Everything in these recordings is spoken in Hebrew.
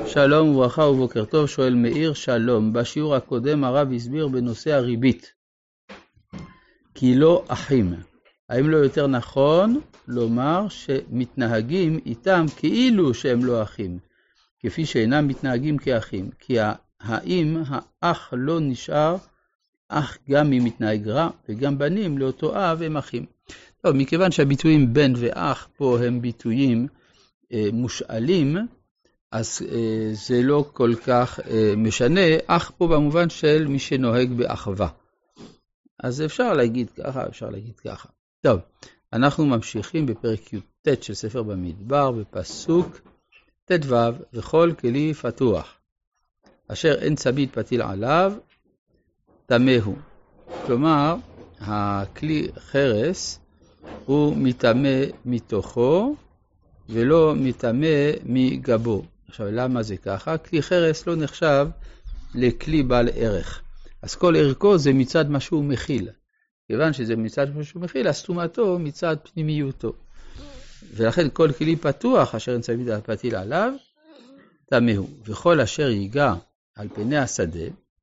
שלום וברכה ובוקר טוב, שואל מאיר. שלום, בשיעור הקודם הרב הסביר בנושא הריבית כי לא אחים. האם לא יותר נכון לומר שמתנהגים איתם כאילו שהם לא אחים, כפי שאינם מתנהגים כאחים? כי האם האח לא נשאר אח גם אם מתנהג רע, וגם בנים לאותו אב הם אחים? טוב, מכיוון שהביטויים בן ואח פה הם ביטויים מושאלים, אז זה לא כל כך משנה. אח פה במובן של מי שנוהג באחווה. אז אפשר להגיד ככה, אפשר להגיד ככה. טוב, אנחנו ממשיכים בפרק י"ט של ספר במדבר, בפסוק ט"ו, וכל כלי פתוח, אשר אין צמיד פתיל עליו, טמא הוא. כלומר, הכלי חרס הוא מטמא מתוכו, ולא מטמא מגבו. עכשיו, למה זה ככה? כלי חרס לא נחשב לכלי בעל ערך. אז כל ערכו זה מצד מה שהוא מכיל. כיוון שזה מצד מה שהוא מכיל, אז טומאתו מצד פנימיותו. ולכן כל כלי פתוח, אשר אין צמיד פתיל עליו, טמא הוא. וכל אשר ייגע על פני השדה,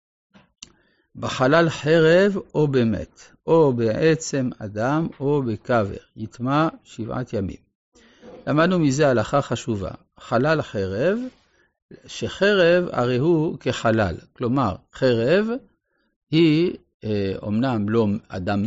בחלל חרב או במת, או בעצם אדם או בקבר, יטמא 7 ימים. למדנו מזה הלכה חשובה. חלל חרב, שחרב הרי הוא כחלל. כלומר, חרב היא אומנם לא אדם,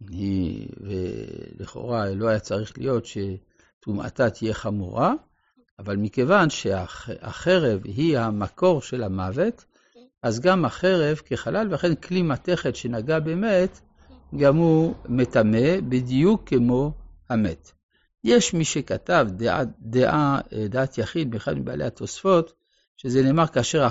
ולכאורה לא היה צריך להיות שטומאתה תהיה חמורה, אבל מכיוון שהחרב היא המקור של המוות, אז גם החרב כחלל, וכן כלי מתכת שנגע במת, גם הוא מטמא בדיוק כמו המת. יש מי שכתב דעת יחיד באחד מבעלי התוספות, שזה נאמר כאשר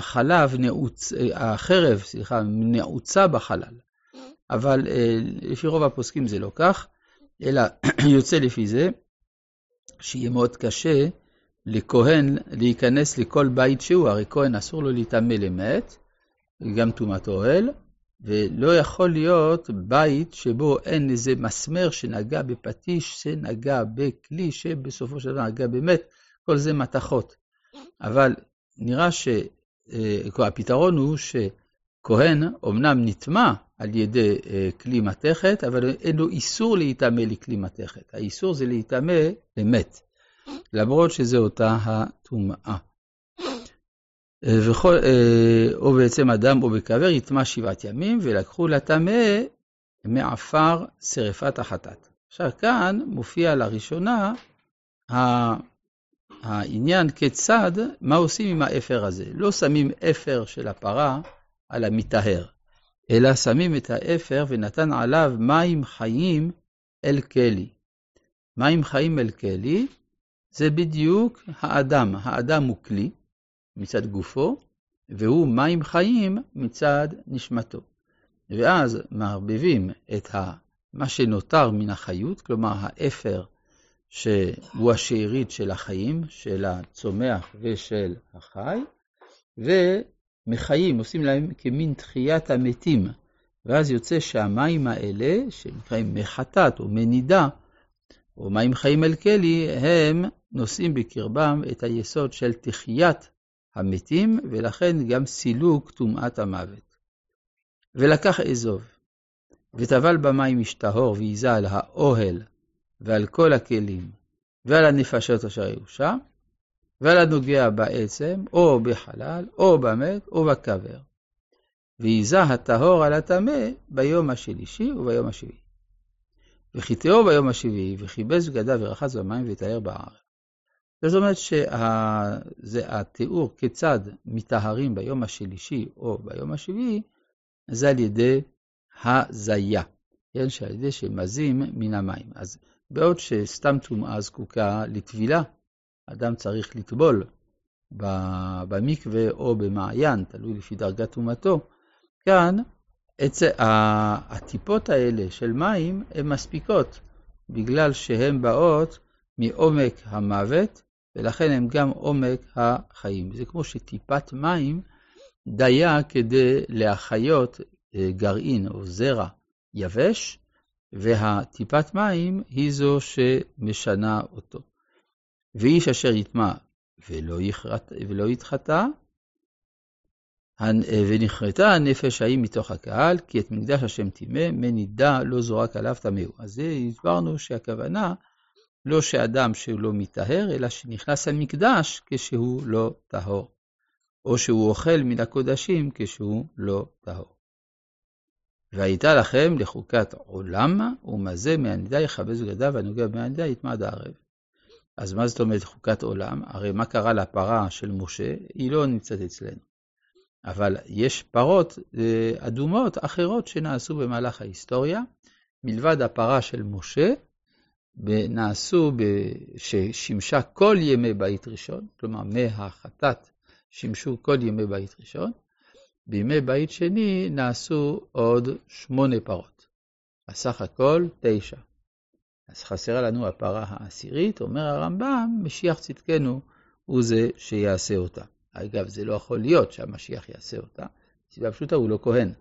החרב נעוצה בחלל. אבל לפי רוב הפוסקים זה לא כך, אלא יוצא לפי זה שיהיה מאוד קשה לכהן להיכנס לכל בית שהוא, הרי כהן אסור לו להיטמא למת, גם טומאת אוהל, ולא יכול להיות בית שבו אין איזה מסמר שנגע בפטיש, שנגע בכלי שבסופו של דבר נגע באמת, כל זה מתחות. אבל נראה שהפתרון הוא שכהן אומנם נטמא על ידי כלי מתכת, אבל אין לו איסור להיטמא לכלי מתכת. האיסור זה להיטמא למת, למרות שזה אותה הטומאה. או בעצם אדם או בקבר, יטמא 7 ימים, ולקחו לטמא מעפר שרפת החטאת. עכשיו כאן מופיע לראשונה העניין כיצד, מה עושים עם האפר הזה. לא שמים אפר של הפרה על המטהר, אלא שמים את האפר ונתן עליו מים חיים אל כלי. מים חיים אל כלי זה בדיוק האדם. האדם הוא כלי מצד גופו, והוא מים חיים מצד נשמתו. ואז מערבבים את מה שנותר מן החיות, כלומר האפר שהוא השארית של החיים, של הצומח ושל החי, ומחיים, עושים להם כמין תחיית המתים. ואז יוצא שהמים האלה, שנקראים מחטאת או מנידה, או מים חיים אל כלי, הם נושאים בקרבם את היסוד של תחיית המתים, ולכן גם סילוק טומאת המוות. ולקח אזוב, וטבל במים משטהור, ויזה על האוהל, ועל כל הכלים, ועל הנפשות אשר היו שם, ועל הנוגע בעצם, או בחלל, או במת, או בקבר. ויזה הטהור על הטמא ביום השלישי וביום השביעי. וחיתהו ביום השביעי, וחיבס בגדיו ורחץ במים וטהר בארץ. זאת אומרת שזה התיאור כיצד מטהרים ביום השלישי או ביום השביעי, זה על ידי הזיה, שעל ידי שמזים מן המים. אז בעוד שסתם טומאה זקוקה לטבילה, אדם צריך לטבול במקווה או במעיין, תלוי לפי דרגת טומאתו. כאן הטיפות האלה של מים הן מספיקות, בגלל שהן באות מעומק המוות, ולכן הם גם עומק החיים. זה כמו שטיפת מים דיה כדי להחיות גרעין או זרע יבש, והטיפת מים היא זו שמשנה אותו. ואיש אשר יטמא ולא יתחתה, ונכרתה הנפש ההיא מתוך הקהל, כי את מקדש השם טימא, מנידה לא זורק עליו טמאו. אז זה הסברנו שהכוונה לא שאדם שהוא לא מטהר, אלא שנכנס למקדש כשהוא לא טהור, או שהוא אוכל מן הקודשים כשהוא לא טהור. והייתה לכם לחוקת עולם, ומזה מהנידה יכבז בגדיו, והנוגע בנידה יטמע עד הערב. אז מה זאת אומרת חוקת עולם? הרי מה קרה לפרה של משה? היא לא נמצאת אצלנו. אבל יש פרות אדומות אחרות שנעשו במהלך ההיסטוריה, מלבד הפרה של משה, נעשו ששימשה כל ימי בית ראשון, כלומר מהחטאת שימשו כל ימי בית ראשון, בימי בית שני נעשו עוד 8 פרות, הסך הכל 9. אז חסרה לנו הפרה העשירית, אומר הרמב"ם, משיח צדקנו הוא זה שיעשה אותה. אגב, זה לא יכול להיות שהמשיח יעשה אותה, סיבה פשוטה, הוא לא כהן.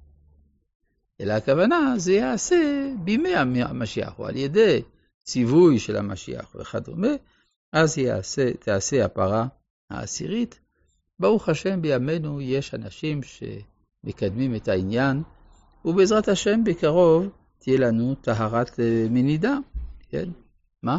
אלא הכוונה, זה יעשה בימי המשיח, או על ידי ציווי של המשיח וכדומה, אז תעשה הפרה העשירית. ברוך השם, בימינו יש אנשים שמקדמים את העניין, ובעזרת השם בקרוב תהיה לנו טהרת מנידה. כן? מה?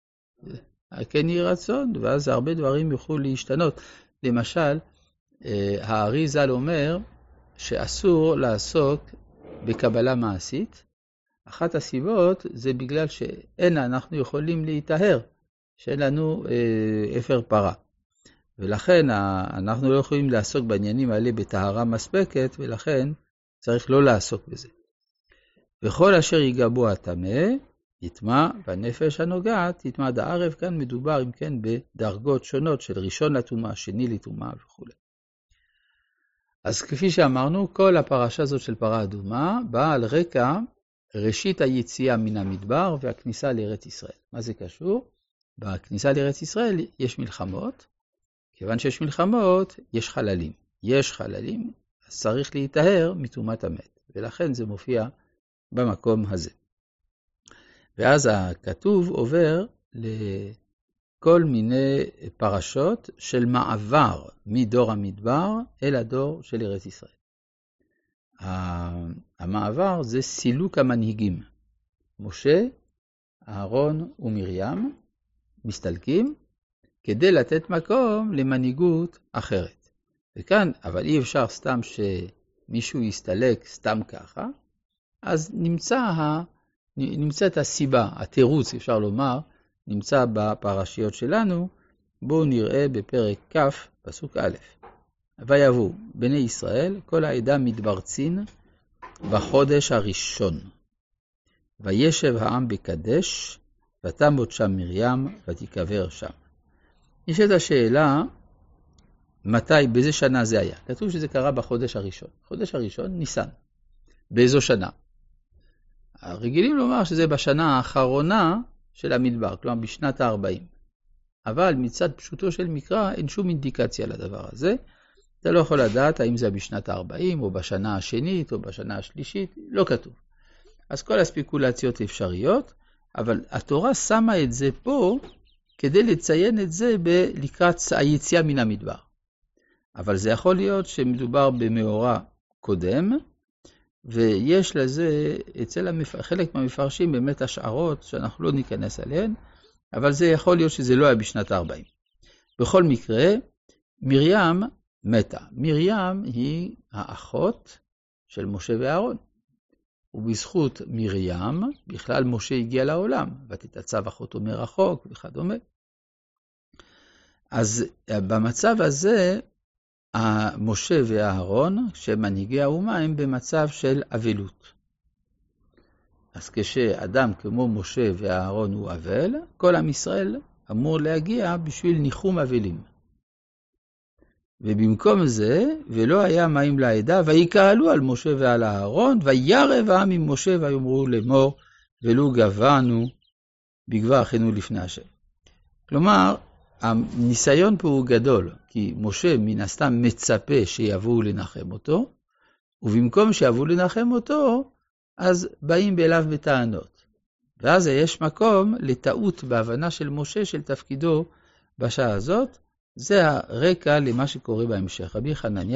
כן יהי רצון, ואז הרבה דברים יוכלו להשתנות. למשל, הארי ז"ל אומר שאסור לעסוק בקבלה מעשית. אחת הסיבות זה בגלל שאין אנחנו יכולים להיטהר, שאין לנו אפר פרה. ולכן אנחנו לא יכולים לעסוק בעניינים האלה בטהרה מספקת, ולכן צריך לא לעסוק בזה. וכל אשר ייגע הטמא, יטמע, והנפש הנוגעת, יטמע עד הערב. כאן מדובר, אם כן, בדרגות שונות של ראשון לטומאה, שני לטומאה וכו'. אז כפי שאמרנו, כל הפרשה הזאת של פרה אדומה באה על רקע ראשית היציאה מן המדבר והכניסה לארץ ישראל. מה זה קשור? בכניסה לארץ ישראל יש מלחמות, כיוון שיש מלחמות, יש חללים. יש חללים, אז צריך להיטהר מטומאת המת, ולכן זה מופיע במקום הזה. ואז הכתוב עובר לכל מיני פרשות של מעבר מדור המדבר אל הדור של ארץ ישראל. המעבר זה סילוק המנהיגים. משה, אהרון ומרים מסתלקים כדי לתת מקום למנהיגות אחרת. וכאן, אבל אי אפשר סתם שמישהו יסתלק סתם ככה, אז נמצאת הסיבה, התירוץ אפשר לומר, נמצא בפרשיות שלנו. בואו נראה בפרק כ' פסוק א'. ויבואו בני ישראל, כל העדה מתברצין בחודש הראשון. וישב העם בקדש, ותמות שם מרים, ותיקבר שם. יש את השאלה, מתי, באיזה שנה זה היה? כתוב שזה קרה בחודש הראשון. חודש הראשון, ניסן. באיזו שנה? הרגילים לומר שזה בשנה האחרונה של המדבר, כלומר בשנת ה-40. אבל מצד פשוטו של מקרא אין שום אינדיקציה לדבר הזה. אתה לא יכול לדעת האם זה בשנת ה-40 או בשנה השנית או בשנה השלישית, לא כתוב. אז כל הספקולציות אפשריות, אבל התורה שמה את זה פה כדי לציין את זה לקראת היציאה מן המדבר. אבל זה יכול להיות שמדובר במאורע קודם, ויש לזה אצל חלק מהמפרשים באמת השערות שאנחנו לא ניכנס עליהן, אבל זה יכול להיות שזה לא היה בשנת ה-40. בכל מקרה, מרים מתה. מרים היא האחות של משה ואהרון. ובזכות מרים, בכלל משה הגיע לעולם, ותתעצב אחותו מרחוק וכדומה. אז במצב הזה, משה ואהרון, שמנהיגי האומה, הם במצב של אבלות. אז כשאדם כמו משה ואהרון הוא אבל, כל עם ישראל אמור להגיע בשביל ניחום אבלים. ובמקום זה, ולא היה מים לעדה, ויקהלו על משה ועל אהרון, וירב העם עם משה, ויאמרו לאמור, ולו גבענו בגבע אחינו לפני השם. כלומר, הניסיון פה הוא גדול, כי משה מן הסתם מצפה שיבואו לנחם אותו, ובמקום שיבואו לנחם אותו, אז באים אליו בטענות. ואז יש מקום לטעות בהבנה של משה של תפקידו בשעה הזאת, זה הרקע למה שקורה בהמשך. רבי חנניה